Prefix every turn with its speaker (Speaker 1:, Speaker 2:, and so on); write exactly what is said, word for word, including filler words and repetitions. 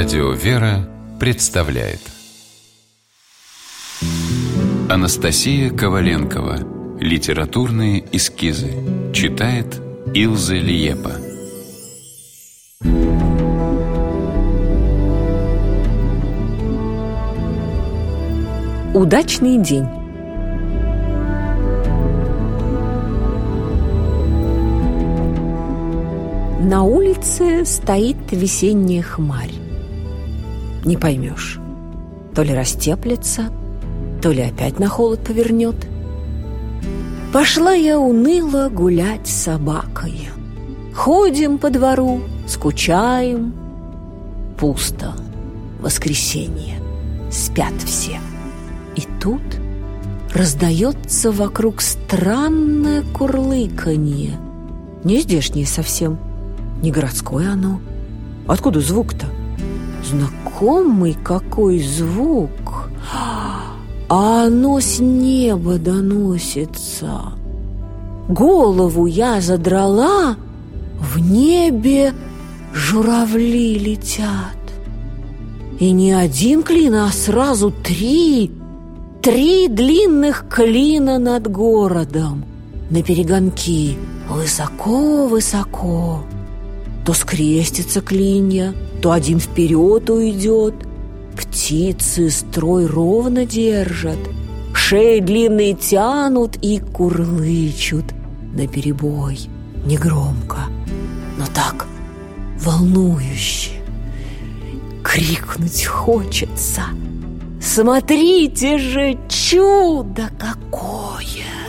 Speaker 1: Радио «Вера» представляет Анастасия Коваленкова. Литературные эскизы. Читает Илза Лиепа.
Speaker 2: Удачный день. На улице стоит весенняя хмарь. Не поймешь, то ли растеплется, то ли опять на холод повернет. Пошла я уныло гулять с собакой. Ходим по двору, скучаем. Пусто. Воскресенье. Спят все. И тут раздается вокруг странное курлыканье. Не здешнее совсем, не городское оно. Откуда звук-то? Знакомый какой звук. А оно с неба доносится. Голову я задрала, в небе журавли летят. И не один клин, а сразу три. Три длинных клина над городом, наперегонки, высоко-высоко. То скрестятся клинья, то один вперед уйдет. Птицы строй ровно держат, шеи длинные тянут и курлычут наперебой, негромко, но так волнующе. Крикнуть хочется: «Смотрите же, чудо какое!»